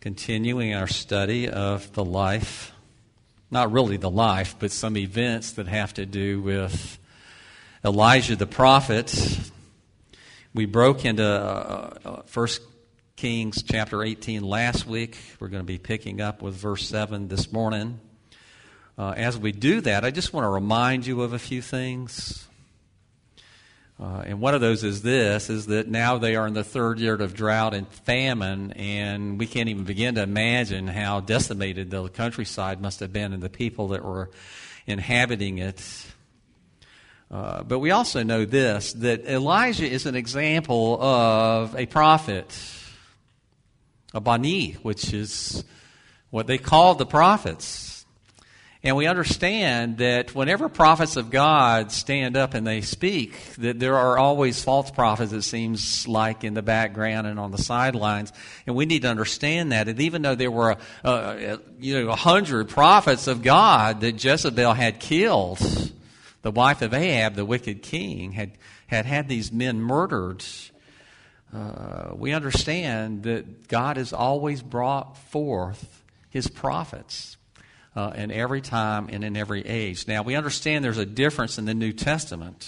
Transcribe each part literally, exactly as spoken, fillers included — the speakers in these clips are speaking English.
continuing our study of the life, not really the life, but some events that have to do with Elijah the prophet. We broke into uh, First Kings chapter eighteen last week. We're going to be picking up with verse seven this morning. Uh, as we do that, I just want to remind you of a few things. Uh, and one of those is this, is that now they are in the third year of drought and famine, and we can't even begin to imagine how decimated the countryside must have been and the people that were inhabiting it. Uh, but we also know this, that Elijah is an example of a prophet, a bani, which is what they called the prophets. And we understand that whenever prophets of God stand up and they speak, that there are always false prophets, it seems like, in the background and on the sidelines. And we need to understand that. And even though there were, uh, you know, a hundred prophets of God that Jezebel had killed, the wife of Ahab, the wicked king, had had, had these men murdered, uh, we understand that God has always brought forth his prophets. Uh, in every time and in every age. Now, we understand there's a difference in the New Testament.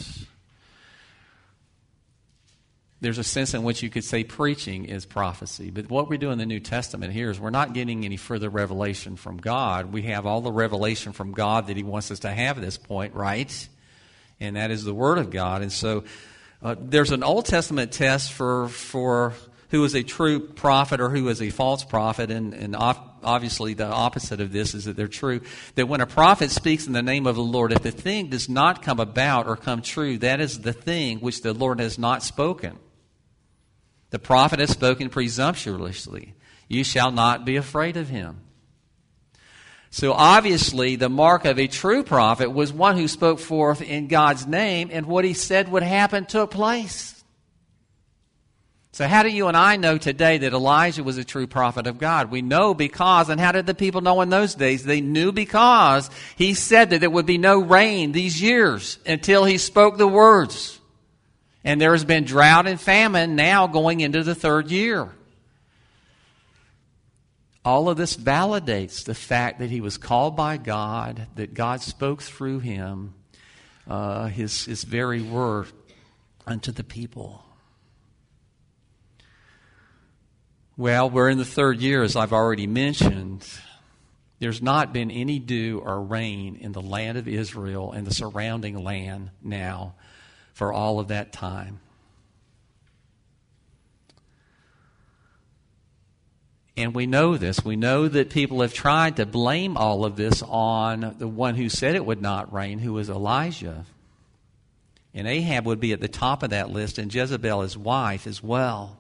There's a sense in which you could say preaching is prophecy. But what we do in the New Testament here is we're not getting any further revelation from God. We have all the revelation from God that he wants us to have at this point, right? And that is the Word of God. And so uh, there's an Old Testament test for for who is a true prophet or who is a false prophet, and, and obviously the opposite of this is that they're true. That when a prophet speaks in the name of the Lord, if the thing does not come about or come true, that is the thing which the Lord has not spoken. The prophet has spoken presumptuously. You shall not be afraid of him. So obviously the mark of a true prophet was one who spoke forth in God's name, and what he said would happen took place. So how do you and I know today that Elijah was a true prophet of God? We know because, and how did the people know in those days? They knew because he said that there would be no rain these years until he spoke the words. And there has been drought and famine now going into the third year. All of this validates the fact that he was called by God, that God spoke through him uh, his, his very word unto the people. Well, we're in the third year, as I've already mentioned. There's not been any dew or rain in the land of Israel and the surrounding land now for all of that time. And we know this. We know that people have tried to blame all of this on the one who said it would not rain, who was Elijah. And Ahab would be at the top of that list, and Jezebel, his wife, as well.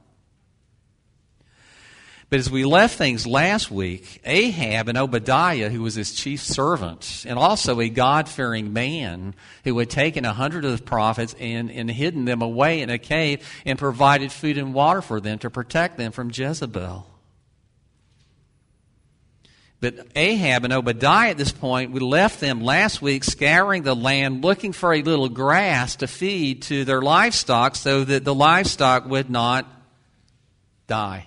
But as we left things last week, Ahab and Obadiah, who was his chief servant, and also a God-fearing man who had taken a hundred of the prophets and, and hidden them away in a cave and provided food and water for them to protect them from Jezebel. But Ahab and Obadiah at this point, we left them last week scouring the land looking for a little grass to feed to their livestock so that the livestock would not die.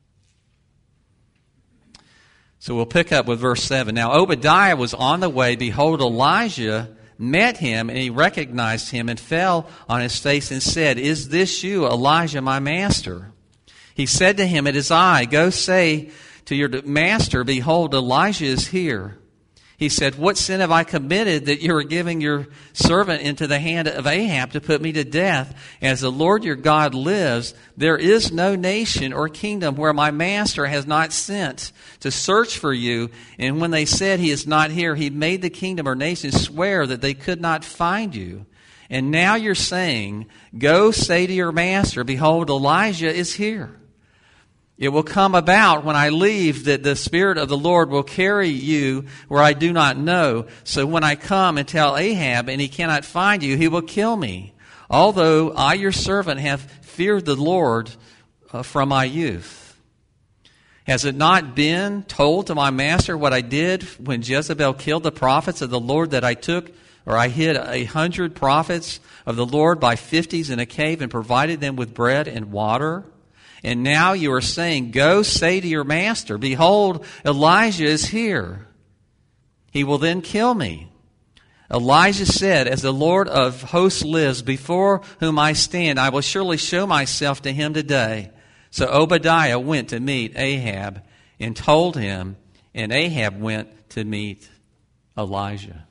So we'll pick up with verse seven. Now Obadiah was on the way. Behold, Elijah met him, and he recognized him and fell on his face and said, Is this you, Elijah, my master? He said to him, It is I. Go say to your master, Behold, Elijah is here. He said, What sin have I committed that you are giving your servant into the hand of Ahab to put me to death? As the Lord your God lives, there is no nation or kingdom where my master has not sent to search for you. And when they said he is not here, he made the kingdom or nation swear that they could not find you. And now you're saying, Go say to your master, Behold, Elijah is here. It will come about when I leave that the Spirit of the Lord will carry you where I do not know. So when I come and tell Ahab and he cannot find you, he will kill me. Although I, your servant, have feared the Lord uh, from my youth. Has it not been told to my master what I did when Jezebel killed the prophets of the Lord, that I took or I hid a hundred prophets of the Lord by fifties in a cave and provided them with bread and water? And now you are saying, go say to your master, behold, Elijah is here. He will then kill me. Elijah said, as the Lord of hosts lives, before whom I stand, I will surely show myself to him today. So Obadiah went to meet Ahab and told him, and Ahab went to meet Elijah.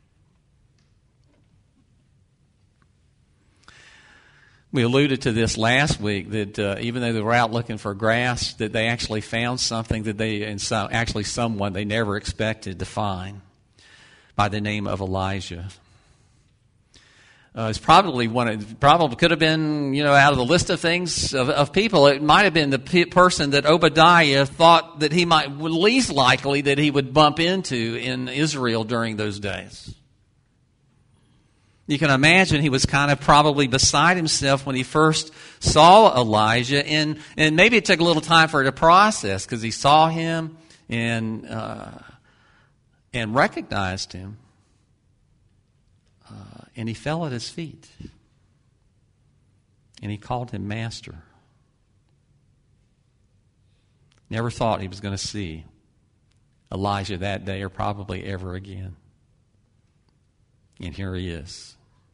We alluded to this last week, that uh, even though they were out looking for grass, that they actually found something that they, and so, actually someone they never expected to find, by the name of Elijah. Uh, it's probably one of, probably could have been, you know, out of the list of things of, of people, it might have been the pe- person that Obadiah thought that he might, least likely that he would bump into in Israel during those days. You can imagine he was kind of probably beside himself when he first saw Elijah, and, and maybe it took a little time for it to process, because he saw him and uh, and recognized him, uh, and he fell at his feet, and he called him master. Never thought he was going to see Elijah that day or probably ever again. And here he is.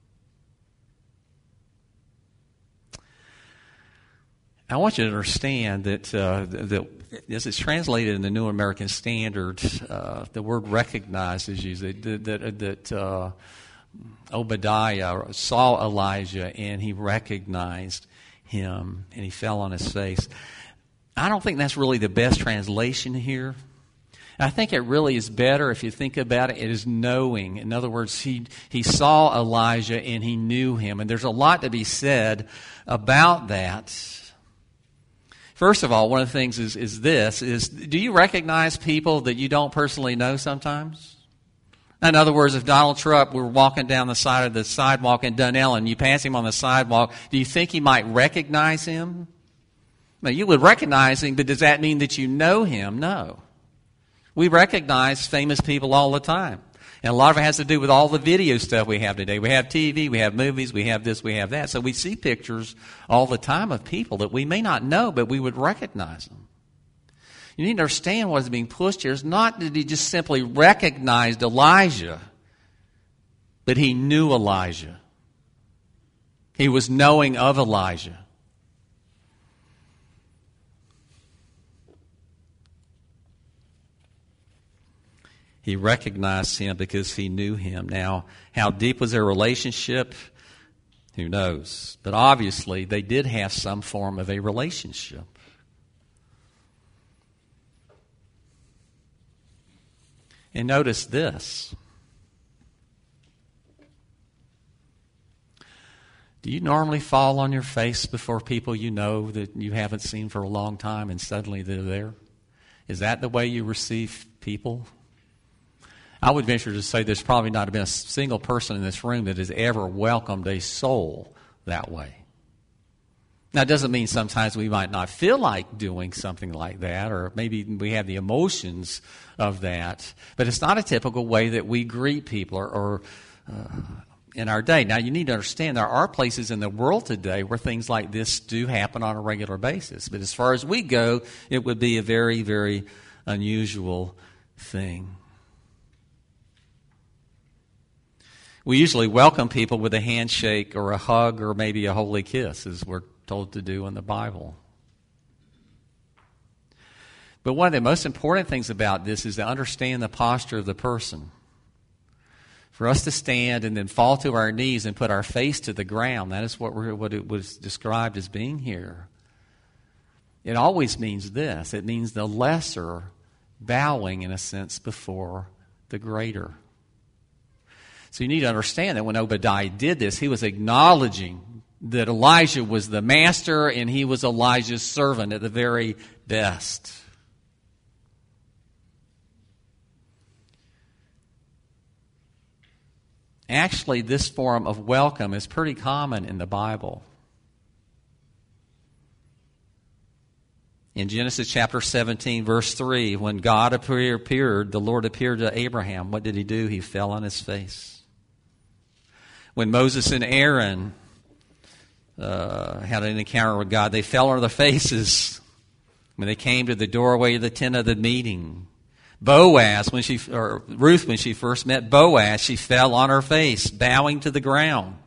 I want you to understand that, uh, that as it's translated in the New American Standard, uh, the word "recognize" is used. That, that, that uh, Obadiah saw Elijah and he recognized him and he fell on his face. I don't think that's really the best translation here. I think it really is better, if you think about it, it is knowing. In other words, he he saw Elijah and he knew him. And there's a lot to be said about that. First of all, one of the things is, is this, is do you recognize people that you don't personally know sometimes? In other words, if Donald Trump were walking down the side of the sidewalk in Dunellen and you pass him on the sidewalk, do you think he might recognize him? Now, you would recognize him, but does that mean that you know him? No. We recognize famous people all the time. And a lot of it has to do with all the video stuff we have today. We have T V, we have movies, we have this, we have that. So we see pictures all the time of people that we may not know, but we would recognize them. You need to understand what is being pushed here. It's not that he just simply recognized Elijah, but he knew Elijah. He was knowing of Elijah. He recognized him because he knew him. Now, how deep was their relationship? Who knows? But obviously, they did have some form of a relationship. And notice this. Do you normally fall on your face before people you know that you haven't seen for a long time and suddenly they're there? Is that the way you receive people? I would venture to say there's probably not been a single person in this room that has ever welcomed a soul that way. Now, it doesn't mean sometimes we might not feel like doing something like that, or maybe we have the emotions of that, but it's not a typical way that we greet people or, or uh, in our day. Now, you need to understand there are places in the world today where things like this do happen on a regular basis, but as far as we go, it would be a very, very unusual thing. We usually welcome people with a handshake or a hug or maybe a holy kiss, as we're told to do in the Bible. But one of the most important things about this is to understand the posture of the person. For us to stand and then fall to our knees and put our face to the ground, that is what, we're, what it was described as being here. It always means this. It means the lesser bowing, in a sense, before the greater. So you need to understand that when Obadiah did this, he was acknowledging that Elijah was the master and he was Elijah's servant at the very best. Actually, this form of welcome is pretty common in the Bible. In Genesis chapter seventeen, verse three, when God appeared, the Lord appeared to Abraham. What did he do? He fell on his face. When Moses and Aaron uh, had an encounter with God. They fell on their faces when they came to the doorway of the tent of the meeting. Boaz, when she, or Ruth, when she first met Boaz, she fell on her face, bowing to the ground.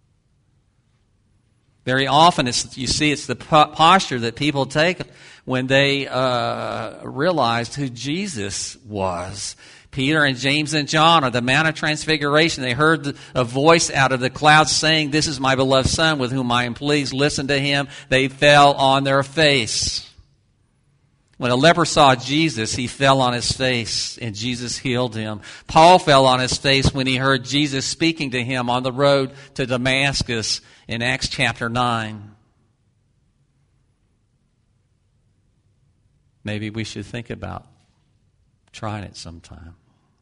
Very often, it's, you see, it's the posture that people take when they uh, realized who Jesus was. Peter and James and John on the Mount of Transfiguration, they heard a voice out of the clouds saying, "This is my beloved Son with whom I am pleased. Listen to him." They fell on their face. When a leper saw Jesus, he fell on his face, and Jesus healed him. Paul fell on his face when he heard Jesus speaking to him on the road to Damascus in Acts chapter nine. Maybe we should think about trying it sometime.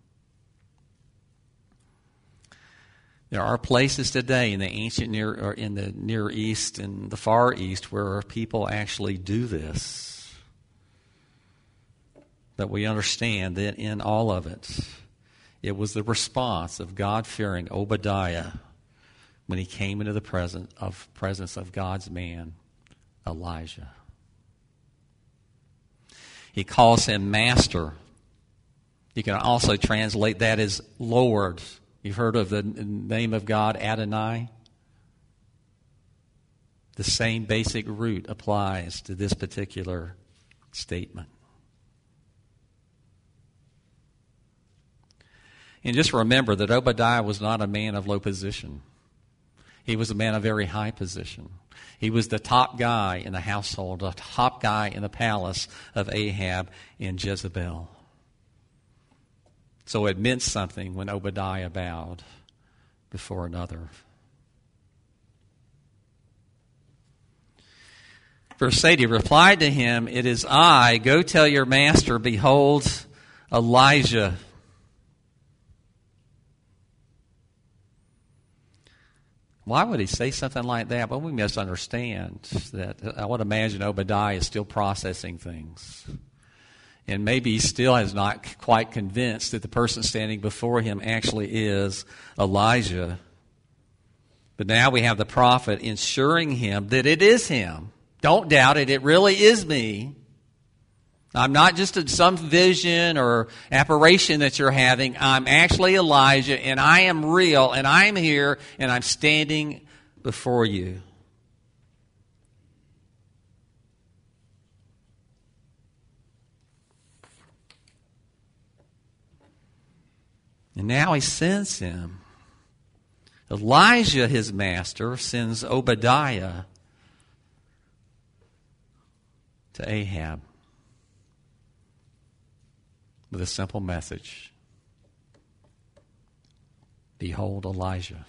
There are places today in the ancient near or in the Near East and the Far East where people actually do this. But we understand that in all of it, it was the response of God-fearing Obadiah when he came into the presence of, presence of God's man, Elijah. He calls him Master. You can also translate that as Lord. You've heard of the name of God, Adonai? The same basic root applies to this particular statement. And just remember that Obadiah was not a man of low position. He was a man of very high position. He was the top guy in the household, the top guy in the palace of Ahab and Jezebel. So it meant something when Obadiah bowed before another. Verse eight, he replied to him, "It is I. Go tell your master, behold, Elijah." Why would he say something like that? Well, we must understand that I would imagine Obadiah is still processing things. And maybe he still is not quite convinced that the person standing before him actually is Elijah. But now we have the prophet ensuring him that it is him. Don't doubt it. It really is me. I'm not just some vision or apparition that you're having. I'm actually Elijah, and I am real, and I'm here, and I'm standing before you. And now he sends him. Elijah, his master, sends Obadiah to Ahab with a simple message. Behold Elijah.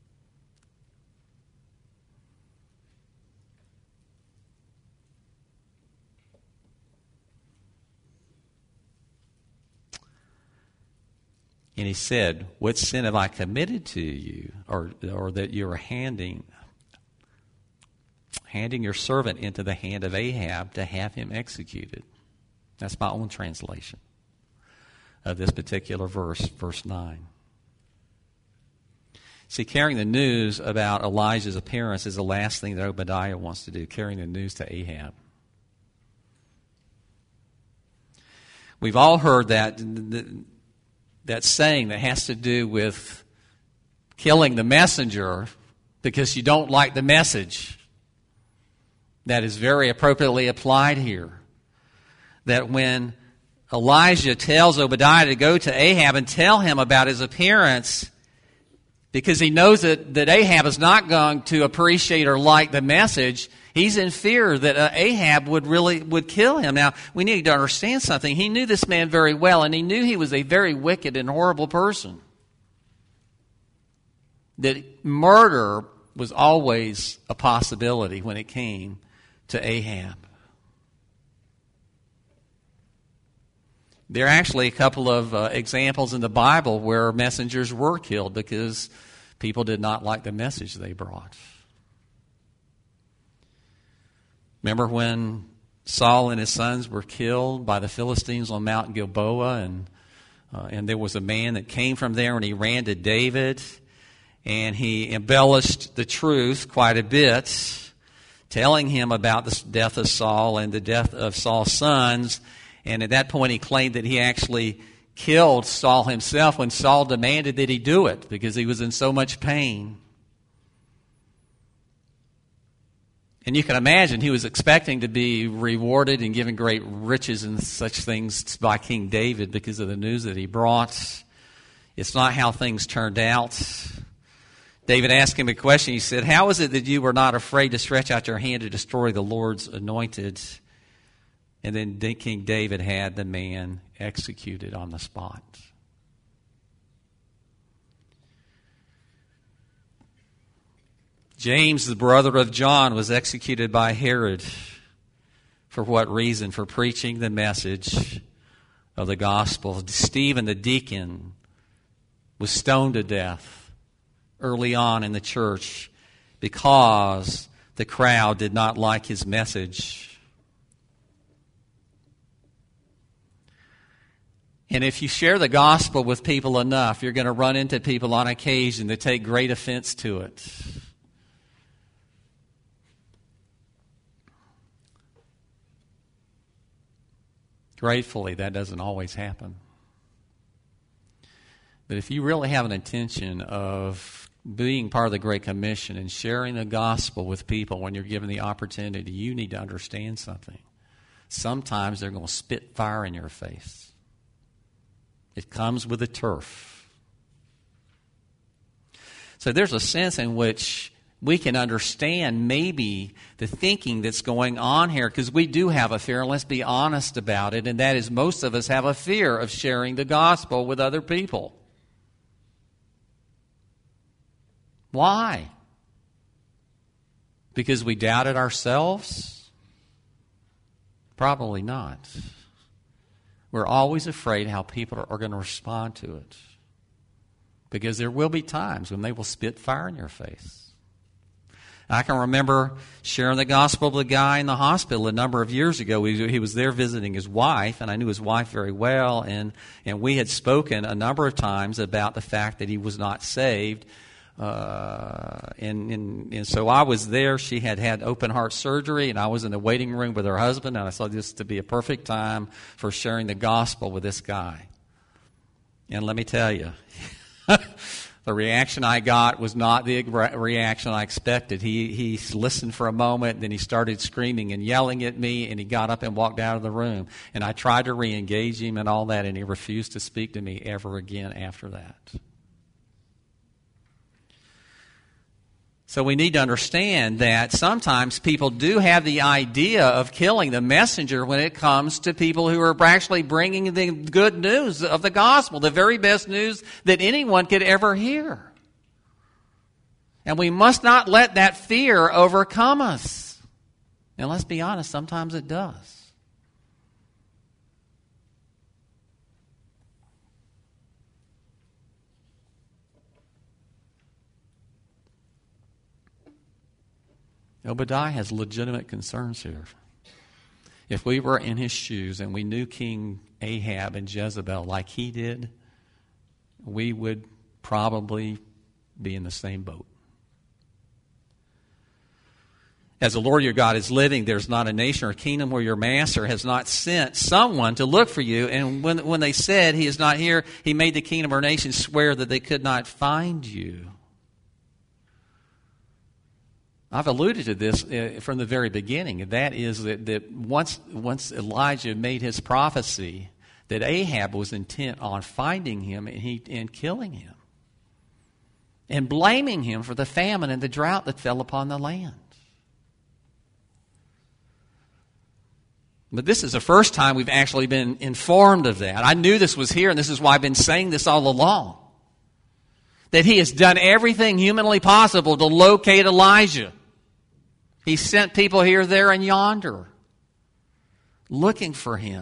And he said, "What sin have I committed to you, or, or that you are handing, handing your servant into the hand of Ahab to have him executed?" That's my own translation of this particular verse, verse nine. See, carrying the news about Elijah's appearance is the last thing that Obadiah wants to do, carrying the news to Ahab. We've all heard that, that saying that has to do with killing the messenger because you don't like the message. That is very appropriately applied here. That when Elijah tells Obadiah to go to Ahab and tell him about his appearance, because he knows that, that Ahab is not going to appreciate or like the message, he's in fear that uh, Ahab would really would kill him. Now, we need to understand something. He knew this man very well, and he knew he was a very wicked and horrible person. That murder was always a possibility when it came to Ahab. There are actually a couple of uh, examples in the Bible where messengers were killed because people did not like the message they brought. Remember when Saul and his sons were killed by the Philistines on Mount Gilboa, and uh, and there was a man that came from there and he ran to David, and he embellished the truth quite a bit, telling him about the death of Saul and the death of Saul's sons. And at that point he claimed that he actually killed Saul himself when Saul demanded that he do it because he was in so much pain. And you can imagine he was expecting to be rewarded and given great riches and such things by King David because of the news that he brought. It's not how things turned out. David asked him a question. He said, "How is it that you were not afraid to stretch out your hand to destroy the Lord's anointed?" And then King David had the man executed on the spot. James, the brother of John, was executed by Herod. For what reason? For preaching the message of the gospel. Stephen, the deacon, was stoned to death early on in the church because the crowd did not like his message. And if you share the gospel with people enough, you're going to run into people on occasion that take great offense to it. Gratefully, that doesn't always happen. But if you really have an intention of being part of the Great Commission and sharing the gospel with people when you're given the opportunity, you need to understand something. Sometimes they're going to spit fire in your face. It comes with the turf. So there's a sense in which we can understand maybe the thinking that's going on here, because we do have a fear, and let's be honest about it, and that is most of us have a fear of sharing the gospel with other people. Why? Because we doubted ourselves? Probably not. We're always afraid how people are going to respond to it. Because there will be times when they will spit fire in your face. I can remember sharing the gospel with a guy in the hospital a number of years ago. He, he was there visiting his wife, and I knew his wife very well, and, and we had spoken a number of times about the fact that he was not saved. Uh, and, and, and so I was there. She had had open heart surgery, and I was in the waiting room with her husband, and I saw this to be a perfect time for sharing the gospel with this guy. And let me tell you, the reaction I got was not the reaction I expected. He he listened for a moment, then he started screaming and yelling at me, and he got up and walked out of the room. And I tried to re-engage him and all that, and he refused to speak to me ever again after that. So we need to understand that sometimes people do have the idea of killing the messenger when it comes to people who are actually bringing the good news of the gospel, the very best news that anyone could ever hear. And we must not let that fear overcome us. And let's be honest, sometimes it does. Obadiah has legitimate concerns here. If we were in his shoes and we knew King Ahab and Jezebel like he did, we would probably be in the same boat. As the Lord your God is living, there's not a nation or kingdom where your master has not sent someone to look for you. And when, when they said he is not here, he made the kingdom or nation swear that they could not find you. I've alluded to this uh, from the very beginning, and that is that, that once, once Elijah made his prophecy, that Ahab was intent on finding him and, he, and killing him and blaming him for the famine and the drought that fell upon the land. But this is the first time we've actually been informed of that. I knew this was here, and this is why I've been saying this all along. That he has done everything humanly possible to locate Elijah. He sent people here, there, and yonder looking for him.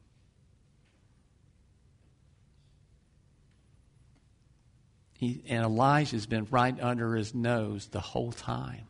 He, and Elijah's been right under his nose the whole time.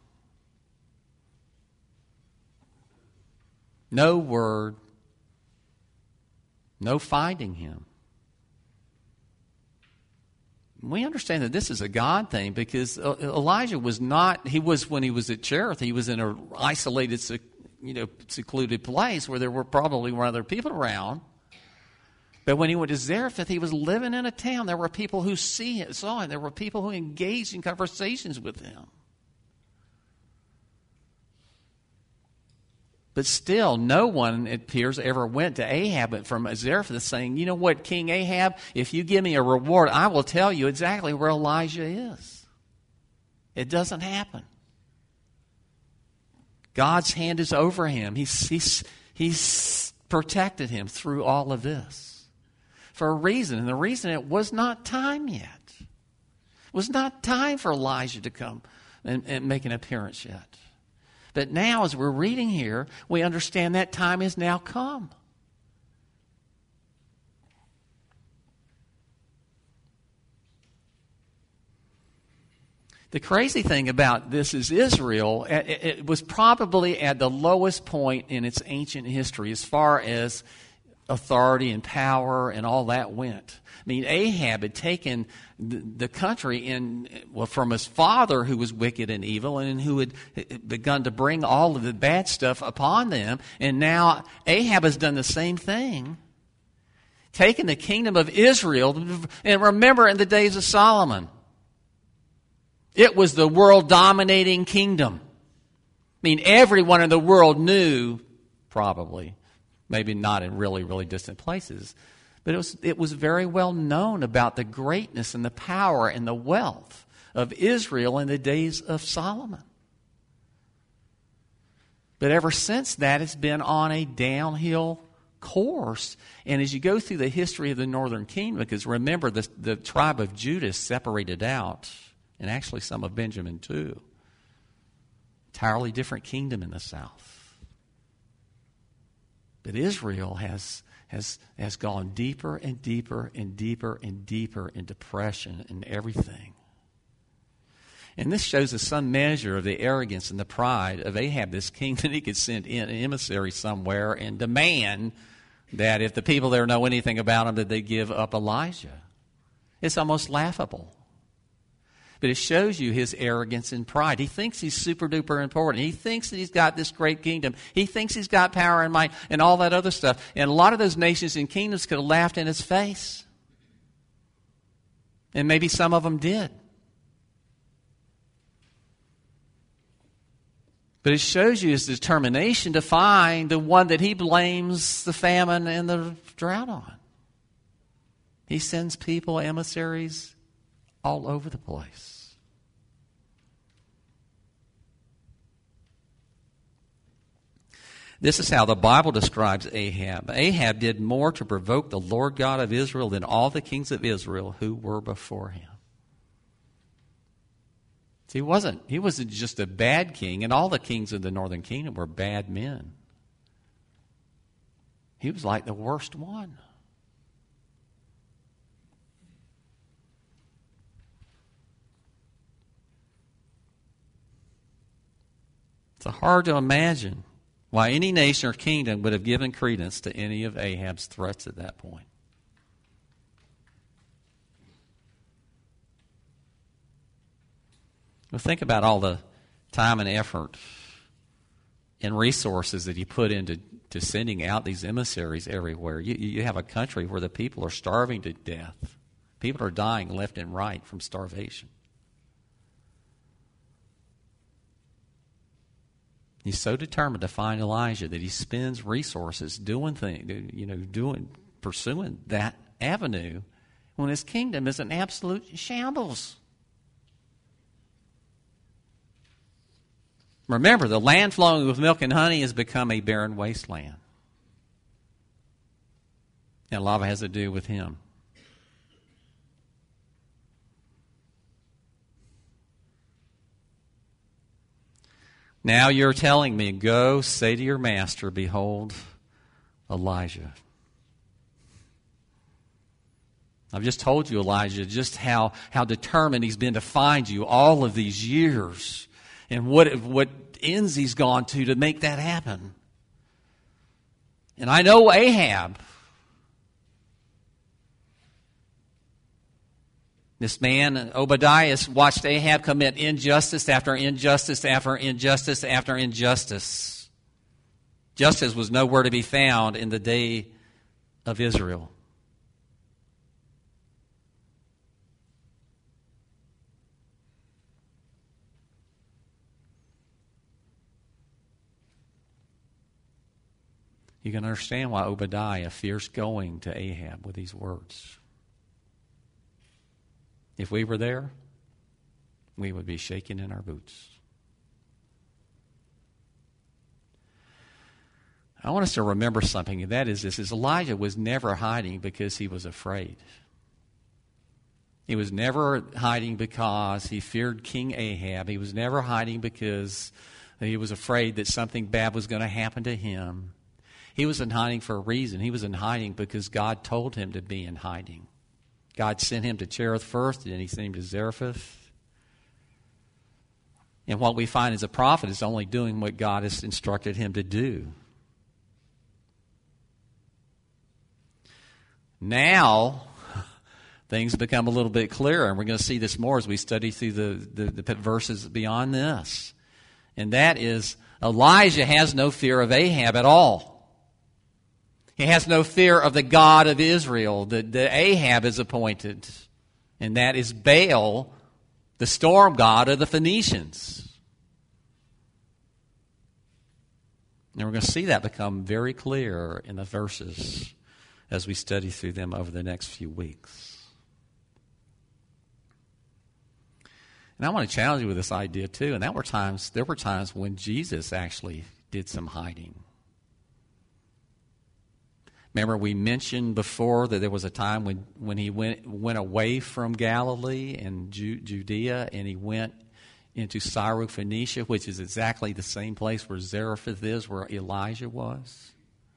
No word, no finding him. we understand that this is a God thing because Elijah was not, he was, when he was at Cherith, he was in an isolated, you know, secluded place where there were probably one other people around. But when he went to Zarephath, he was living in a town. There were people who see it, saw him. There were people who engaged in conversations with him. But still, no one, it appears, ever went to Ahab from Zarephath saying, you know what, King Ahab, if you give me a reward, I will tell you exactly where Elijah is. It doesn't happen. God's hand is over him. He's, he's, he's protected him through all of this for a reason. And the reason, it was not time yet. It was not time for Elijah to come and, and make an appearance yet. But now, as we're reading here, we understand that time has now come. The crazy thing about this is Israel, it was probably at the lowest point in its ancient history as far as authority and power and all that went. I mean, Ahab had taken the country in, well, from his father, who was wicked and evil and who had begun to bring all of the bad stuff upon them. And now Ahab has done the same thing, taken the kingdom of Israel. And remember, in the days of Solomon, it was the world-dominating kingdom. I mean, everyone in the world knew, probably, maybe not in really, really distant places, but it was, it was very well known about the greatness and the power and the wealth of Israel in the days of Solomon. But ever since that, it's been on a downhill course. And as you go through the history of the northern kingdom, because remember, the, the tribe of Judah separated out, and actually some of Benjamin too. Entirely different kingdom in the south. But Israel has has has gone deeper and deeper and deeper and deeper in depression and everything. And this shows us some measure of the arrogance and the pride of Ahab, this king, that he could send in an emissary somewhere and demand that if the people there know anything about him, that they give up Elijah. It's almost laughable. But it shows you his arrogance and pride. He thinks he's super duper important. He thinks that he's got this great kingdom. He thinks he's got power and might and all that other stuff. And a lot of those nations and kingdoms could have laughed in his face. And maybe some of them did. But it shows you his determination to find the one that he blames the famine and the drought on. He sends people, emissaries, all over the place. This is how the Bible describes Ahab. Ahab did more to provoke the Lord God of Israel than all the kings of Israel who were before him. See, he wasn't, he wasn't just a bad king, and all the kings of the northern kingdom were bad men. He was like the worst one. It's hard to imagine why any nation or kingdom would have given credence to any of Ahab's threats at that point. Well, think about all the time and effort and resources that he put into to sending out these emissaries everywhere. You, you have a country where the people are starving to death. People are dying left and right from starvation. He's so determined to find Elijah that he spends resources doing things, you know, doing, pursuing that avenue when his kingdom is an absolute shambles. Remember, the land flowing with milk and honey has become a barren wasteland. And a lot of it has to do with him. Now you're telling me, go say to your master, behold, Elijah. I've just told you, Elijah, just how, how determined he's been to find you all of these years. And what, what ends he's gone to to make that happen. And I know Ahab. This man, Obadiah, watched Ahab commit injustice after injustice after injustice after injustice. Justice was nowhere to be found in the day of Israel. You can understand why Obadiah fears going to Ahab with these words. If we were there, we would be shaking in our boots. I want us to remember something, and that is this, is Elijah was never hiding because he was afraid. He was never hiding because he feared King Ahab. He was never hiding because he was afraid that something bad was going to happen to him. He was in hiding for a reason. He was in hiding because God told him to be in hiding. God sent him to Cherith first, and then he sent him to Zarephath. And what we find as a prophet is only doing what God has instructed him to do. Now, things become a little bit clearer, and we're going to see this more as we study through the, the, the verses beyond this. And that is, Elijah has no fear of Ahab at all. He has no fear of the God of Israel that, that Ahab is appointed, and that is Baal, the storm god of the Phoenicians. And we're going to see that become very clear in the verses as we study through them over the next few weeks. And I want to challenge you with this idea too. And that were times, there were times when Jesus actually did some hiding. Remember, we mentioned before that there was a time when, when he went went away from Galilee and Ju- Judea, and he went into Syrophoenicia, which is exactly the same place where Zarephath is, where Elijah was.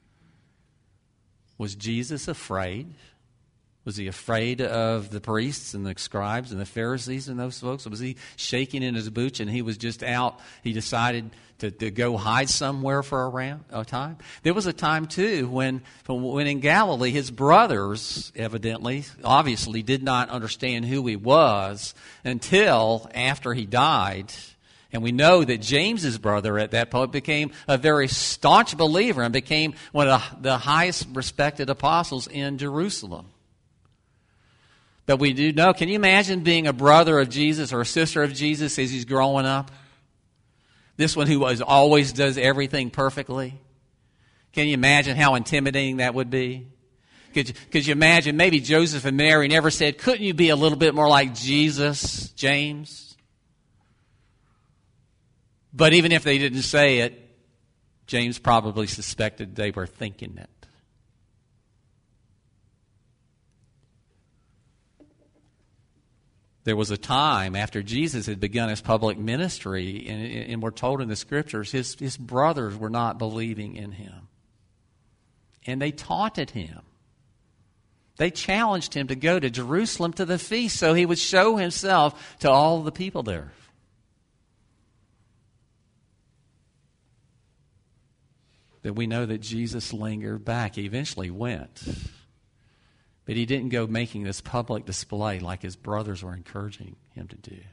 Was Jesus afraid? Was he afraid of the priests and the scribes and the Pharisees and those folks? Was he shaking in his boots and he was just out? He decided to, to go hide somewhere for a, round, a time? There was a time, too, when, when in Galilee, his brothers, evidently, obviously, did not understand who he was until after he died. And we know that James's brother at that point became a very staunch believer and became one of the highest respected apostles in Jerusalem. But we do know, can you imagine being a brother of Jesus or a sister of Jesus as he's growing up? This one who was, always does everything perfectly. Can you imagine how intimidating that would be? Could you, could you imagine maybe Joseph and Mary never said, couldn't you be a little bit more like Jesus, James? But even if they didn't say it, James probably suspected they were thinking it. There was a time after Jesus had begun his public ministry, and, and we're told in the scriptures, his, his brothers were not believing in him. And they taunted him. They challenged him to go to Jerusalem to the feast so he would show himself to all the people there. But we know that Jesus lingered back. He eventually went. But he didn't go making this public display like his brothers were encouraging him to do.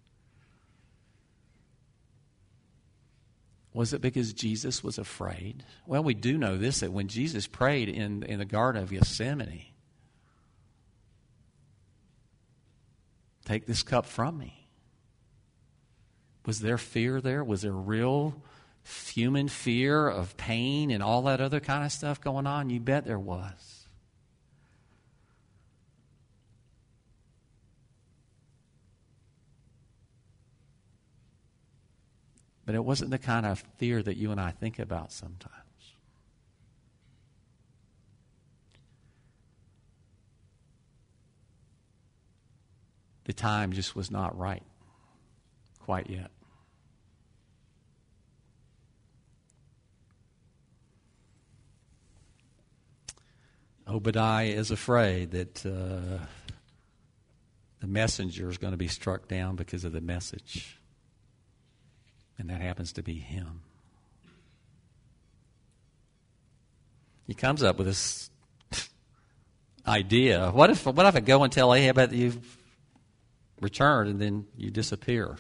Was it because Jesus was afraid? Well, we do know this, that when Jesus prayed in, in the Garden of Gethsemane, take this cup from me. Was there fear there? Was there real human fear of pain and all that other kind of stuff going on? You bet there was. But it wasn't the kind of fear that you and I think about sometimes. The time just was not right quite yet. Obadiah is afraid that uh, the messenger is going to be struck down because of the message. And that happens to be him. He comes up with this idea. What if what if I go and tell Ahab that you've return, and then you disappear.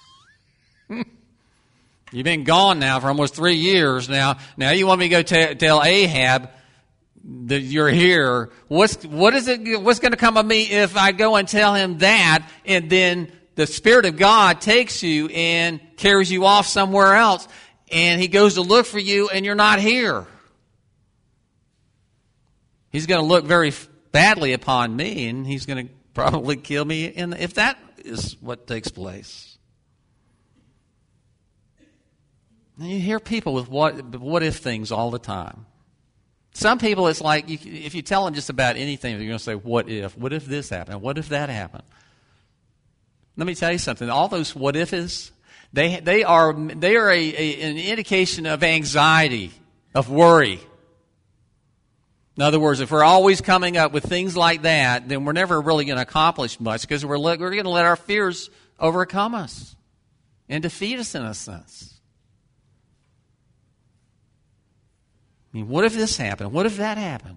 You've been gone now for almost three years now. Now you want me to go t- tell Ahab that you're here. What's, what is it, what's going to come of me if I go and tell him that, and then the Spirit of God takes you and carries you off somewhere else, and he goes to look for you and you're not here? He's going to look very badly upon me, and he's going to probably kill me in the, if that is what takes place. And you hear people with what what if things all the time. Some people, it's like you, if you tell them just about anything, they're going to say, what if? What if this happened? What if that happened? Let me tell you something. All those what ifs, they they are they are a, a, an indication of anxiety, of worry. In other words, if we're always coming up with things like that, then we're never really going to accomplish much, because we're we're going to let our fears overcome us and defeat us in a sense. I mean, what if this happened? What if that happened?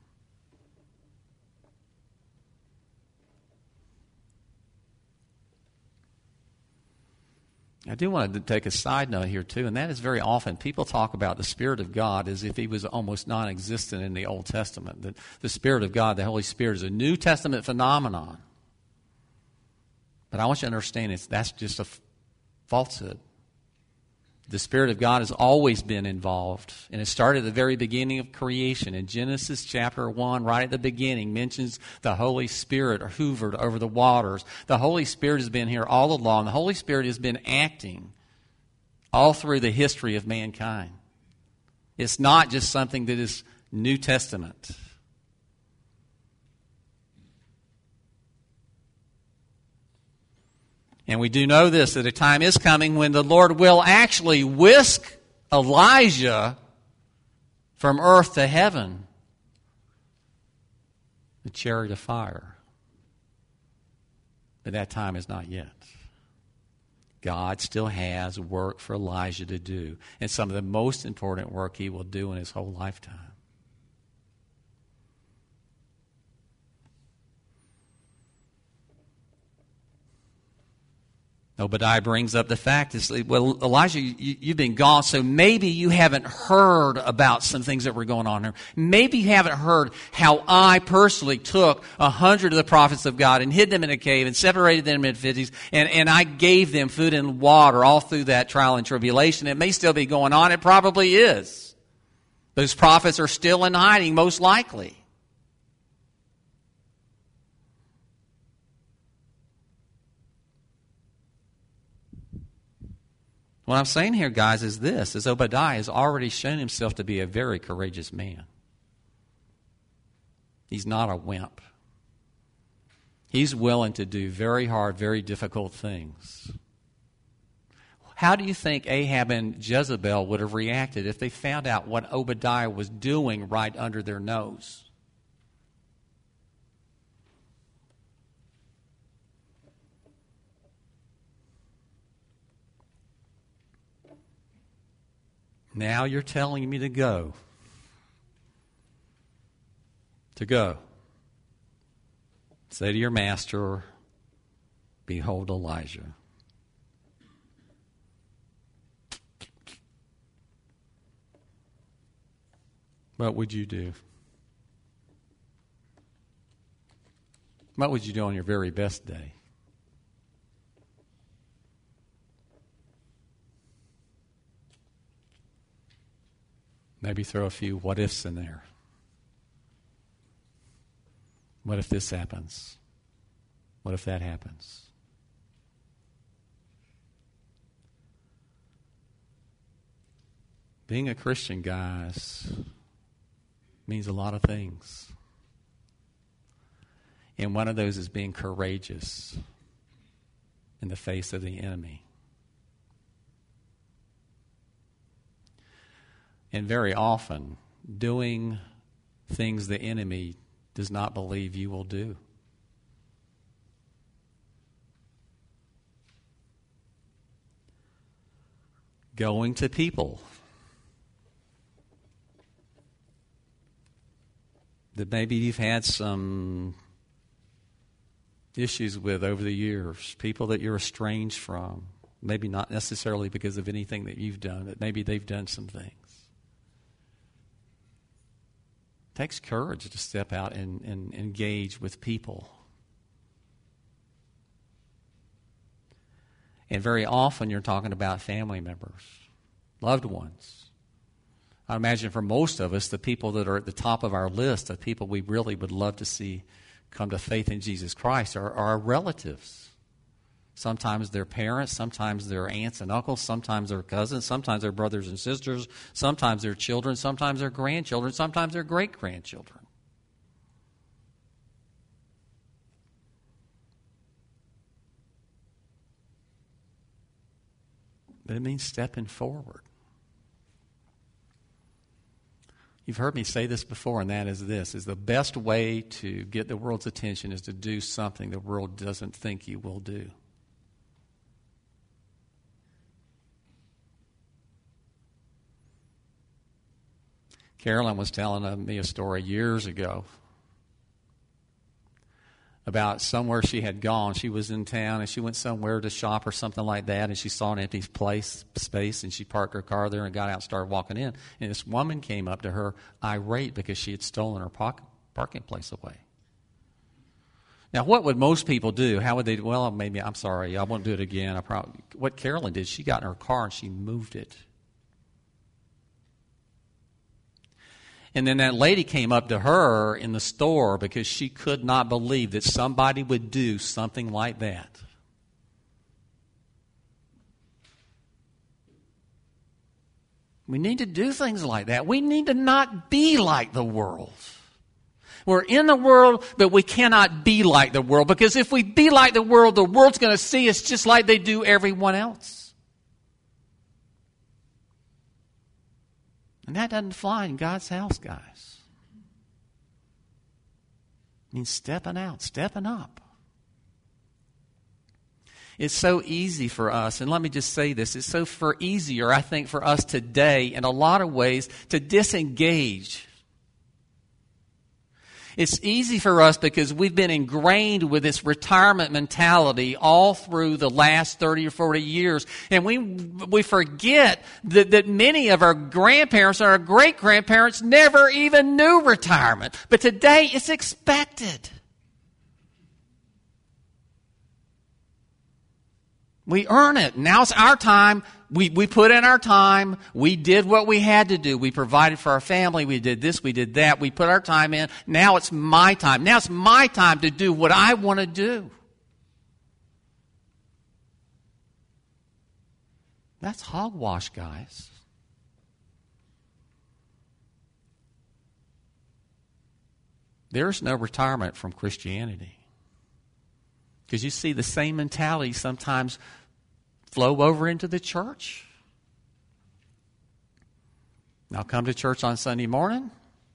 I do want to take a side note here, too, and that is very often people talk about the Spirit of God as if he was almost non-existent in the Old Testament. That the Spirit of God, the Holy Spirit, is a New Testament phenomenon. But I want you to understand it's, that's just a falsehood. The Spirit of God has always been involved, and it started at the very beginning of creation. In Genesis chapter one, right at the beginning, mentions the Holy Spirit hovered over the waters. The Holy Spirit has been here all along. The Holy Spirit has been acting all through the history of mankind. It's not just something that is New Testament. And we do know this, that a time is coming when the Lord will actually whisk Elijah from earth to heaven, the chariot of fire. But that time is not yet. God still has work for Elijah to do, and some of the most important work he will do in his whole lifetime. Obadiah brings up the fact is, well, Elijah, you, you've been gone, so maybe you haven't heard about some things that were going on here. Maybe you haven't heard how I personally took a hundred of the prophets of God and hid them in a cave and separated them in fifties, and, and I gave them food and water all through that trial and tribulation. It may still be going on. It probably is. Those prophets are still in hiding, most likely. What I'm saying here, guys, is this, is Obadiah has already shown himself to be a very courageous man. He's not a wimp. He's willing to do very hard, very difficult things. How do you think Ahab and Jezebel would have reacted if they found out what Obadiah was doing right under their nose? Now you're telling me to go. To go. Say to your master, behold Elijah. What would you do? What would you do on your very best day? Maybe throw a few what ifs in there. What if this happens? What if that happens? Being a Christian, guys, means a lot of things. And one of those is being courageous in the face of the enemy. And very often, doing things the enemy does not believe you will do. Going to people that maybe you've had some issues with over the years, people that you're estranged from, maybe not necessarily because of anything that you've done, but maybe they've done some things. It takes courage to step out and, and engage with people. And very often you're talking about family members, loved ones. I imagine for most of us, the people that are at the top of our list of people we really would love to see come to faith in Jesus Christ are, are our relatives. Sometimes they're parents, sometimes they're aunts and uncles, sometimes they're cousins, sometimes they're brothers and sisters, sometimes they're children, sometimes they're grandchildren, sometimes they're great-grandchildren. But it means stepping forward. You've heard me say this before, and that is this, is the best way to get the world's attention is to do something the world doesn't think you will do. Carolyn was telling me a story years ago about somewhere she had gone. She was in town and she went somewhere to shop or something like that, and she saw an empty place space and she parked her car there and got out and started walking in. And this woman came up to her irate because she had stolen her park, parking place away. Now, what would most people do? How would they do? Well, maybe, I'm sorry, I won't do it again. I probably, what Carolyn did, she got in her car and she moved it. And then that lady came up to her in the store because she could not believe that somebody would do something like that. We need to do things like that. We need to not be like the world. We're in the world, but we cannot be like the world, because if we be like the world, the world's going to see us just like they do everyone else. And that doesn't fly in God's house, guys. It means stepping out, stepping up. It's so easy for us, and let me just say this, it's so for easier, I think, for us today in a lot of ways to disengage. It's easy for us because we've been ingrained with this retirement mentality all through the last thirty or forty years. And we we forget that, that many of our grandparents and our great-grandparents never even knew retirement. But today it's expected. We earn it. Now it's our time. We we put in our time. We did what we had to do. We provided for our family. We did this. We did that. We put our time in. Now it's my time. Now it's my time to do what I want to do. That's hogwash, guys. There's no retirement from Christianity. Because you see the same mentality sometimes flow over into the church. I'll come to church on Sunday morning.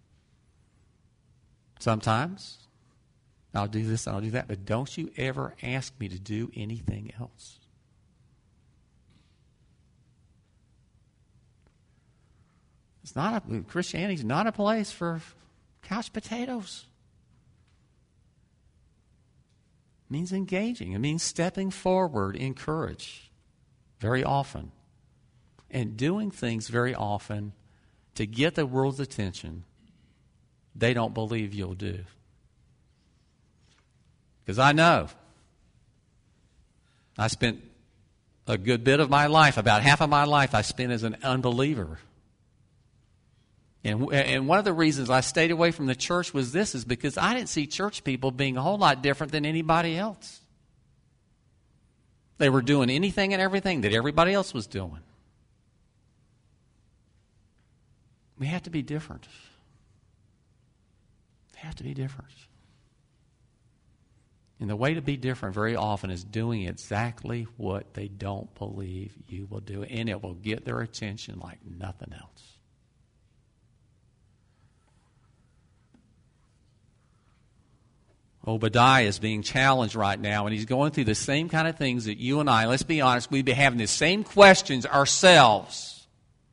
Sometimes. I'll do this and I'll do that. But don't you ever ask me to do anything else. It's not a, Christianity's not a place for couch potatoes. It means engaging. It means stepping forward in courage very often. And doing things very often to get the world's attention they don't believe you'll do. Because I know. I spent a good bit of my life, about half of my life I spent as an unbeliever. And, and one of the reasons I stayed away from the church was this, is because I didn't see church people being a whole lot different than anybody else. They were doing anything and everything that everybody else was doing. We have to be different. We have to be different. And the way to be different very often is doing exactly what they don't believe you will do. And it will get their attention like nothing else. Obadiah is being challenged right now, and he's going through the same kind of things that you and I, let's be honest, we'd be having the same questions ourselves.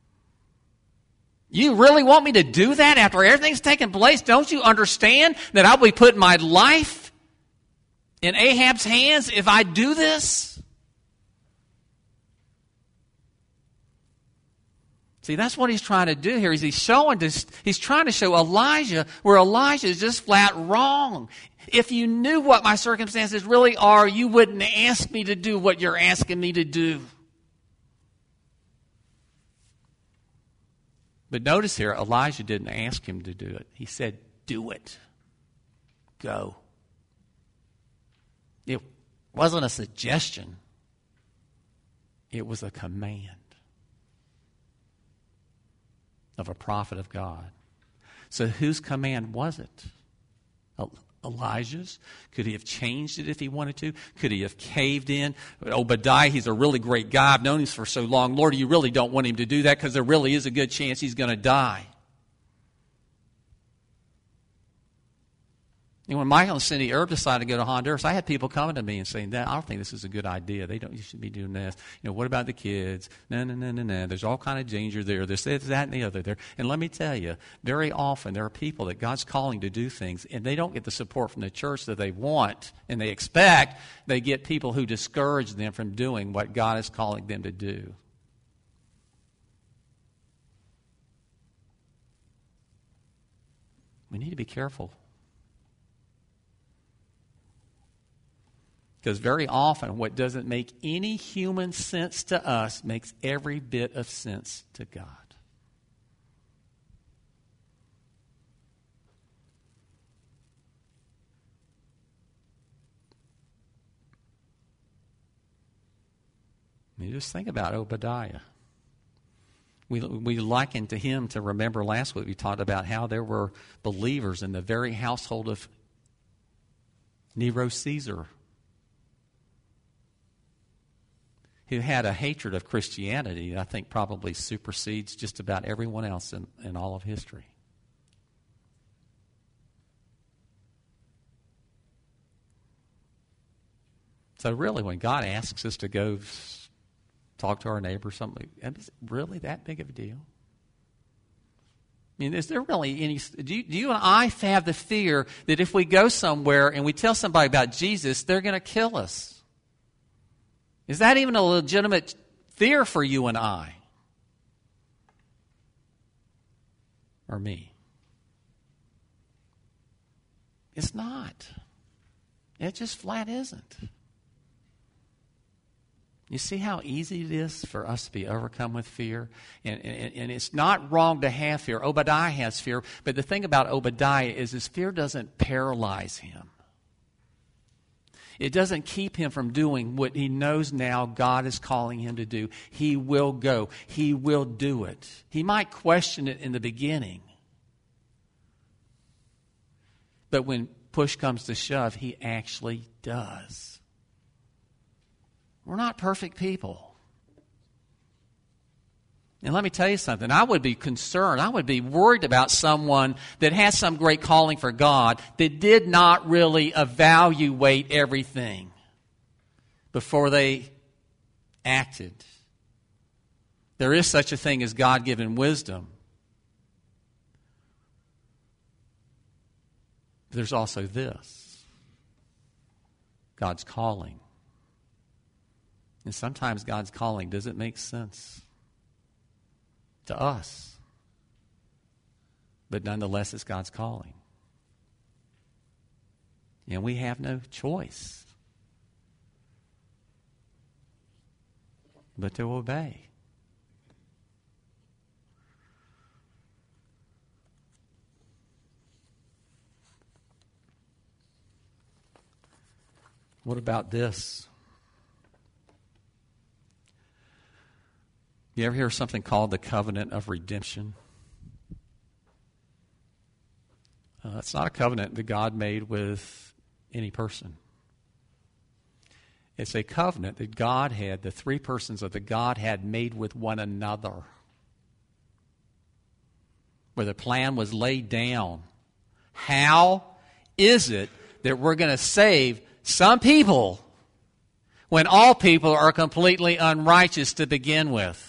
You really want me to do that after everything's taken place? Don't you understand that I'll be putting my life in Ahab's hands if I do this? See, that's what he's trying to do here. Is he's showing this, he's trying to show Elijah where Elijah is just flat wrong. If you knew what my circumstances really are, you wouldn't ask me to do what you're asking me to do. But notice here, Elijah didn't ask him to do it. He said, do it. Go. It wasn't a suggestion. It was a command of a prophet of God. So whose command was it? Elijah's? Could he have changed it if he wanted to? Could he have caved in? Obadiah, he's a really great guy. I've known him for so long. Lord, you really don't want him to do that because there really is a good chance he's going to die. And when Michael and Cindy Erb decided to go to Honduras, I had people coming to me and saying, "That I don't think this is a good idea. They don't. You should be doing this. You know, what about the kids? No, no, no, no, no. There's all kind of danger there. There's this, that, and the other there." And let me tell you, very often there are people that God's calling to do things, and they don't get the support from the church that they want and they expect. They get people who discourage them from doing what God is calling them to do. We need to be careful. Because very often what doesn't make any human sense to us makes every bit of sense to God. I mean, just think about Obadiah. We, we likened to him, to remember last week, we talked about how there were believers in the very household of Nero Caesar who had a hatred of Christianity that I think probably supersedes just about everyone else in, in all of history. So really, when God asks us to go talk to our neighbor or something, is it really that big of a deal? I mean, is there really any... Do you, do you and I have the fear that if we go somewhere and we tell somebody about Jesus, they're going to kill us? Is that even a legitimate fear for you and I? Or me? It's not. It just flat isn't. You see how easy it is for us to be overcome with fear? And, and, and it's not wrong to have fear. Obadiah has fear. But the thing about Obadiah is his fear doesn't paralyze him. It doesn't keep him from doing what he knows now God is calling him to do. He will go. He will do it. He might question it in the beginning. But when push comes to shove, he actually does. We're not perfect people. And let me tell you something. I would be concerned. I would be worried about someone that has some great calling for God that did not really evaluate everything before they acted. There is such a thing as God-given wisdom. But there's also this. God's calling. And sometimes God's calling doesn't make sense to us. But nonetheless, it's God's calling. And we have no choice but to obey. What about this? You ever hear something called the covenant of redemption? Uh, it's not a covenant that God made with any person. It's a covenant that God had, the three persons of the Godhead made with one another, where the plan was laid down. How is it that we're going to save some people when all people are completely unrighteous to begin with?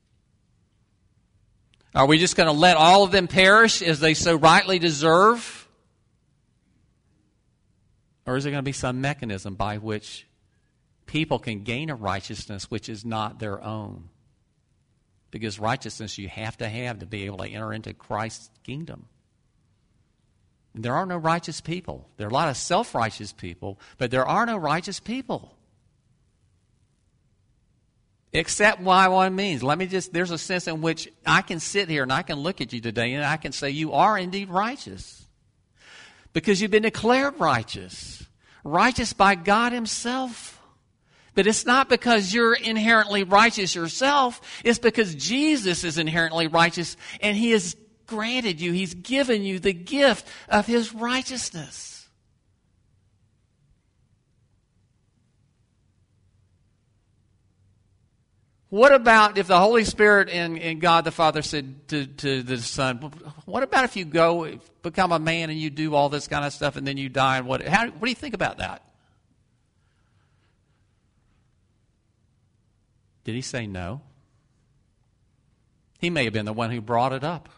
Are we just going to let all of them perish as they so rightly deserve? Or is there going to be some mechanism by which people can gain a righteousness which is not their own? Because righteousness you have to have to be able to enter into Christ's kingdom. And there are no righteous people. There are a lot of self-righteous people, but there are no righteous people. Except by one means. Let me just, there's a sense in which I can sit here and I can look at you today and I can say you are indeed righteous. Because you've been declared righteous. Righteous by God Himself. But it's not because you're inherently righteous yourself. It's because Jesus is inherently righteous and He has granted you, He's given you the gift of His righteousness. What about if the Holy Spirit and, and God the Father said to, to the Son, what about if you go become a man and you do all this kind of stuff and then you die? And what, how, what do you think about that? Did He say no? He may have been the one who brought it up.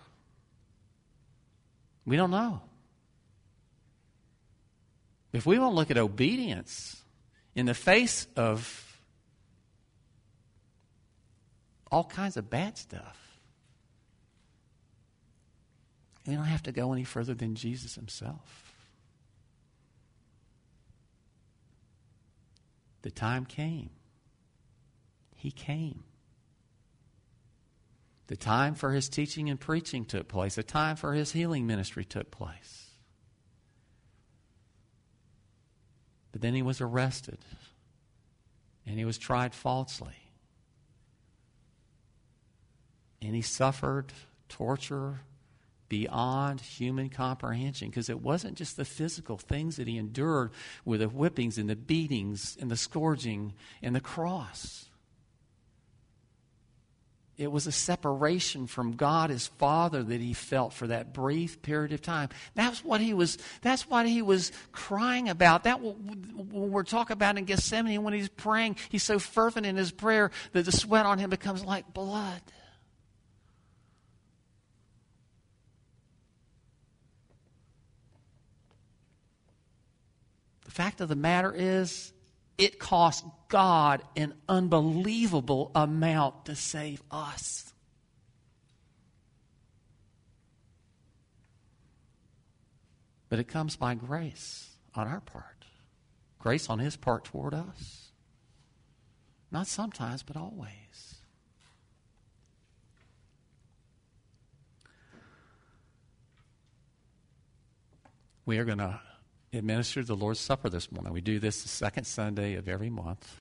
We don't know. If we want to look at obedience in the face of all kinds of bad stuff, we don't have to go any further than Jesus Himself. The time came. He came. The time for His teaching and preaching took place. The time for His healing ministry took place. But then He was arrested. And He was tried falsely. And He suffered torture beyond human comprehension, because it wasn't just the physical things that He endured with the whippings and the beatings and the scourging and the cross. It was a separation from God His Father that He felt for that brief period of time. That's what He was, that's what He was crying about. That when we're talking about in Gethsemane, when He's praying, He's so fervent in His prayer that the sweat on Him becomes like blood. The fact of the matter is, it cost God an unbelievable amount to save us. But it comes by grace on our part. Grace on His part toward us. Not sometimes, but always. We are going to administer the Lord's Supper this morning. We do this the second Sunday of every month.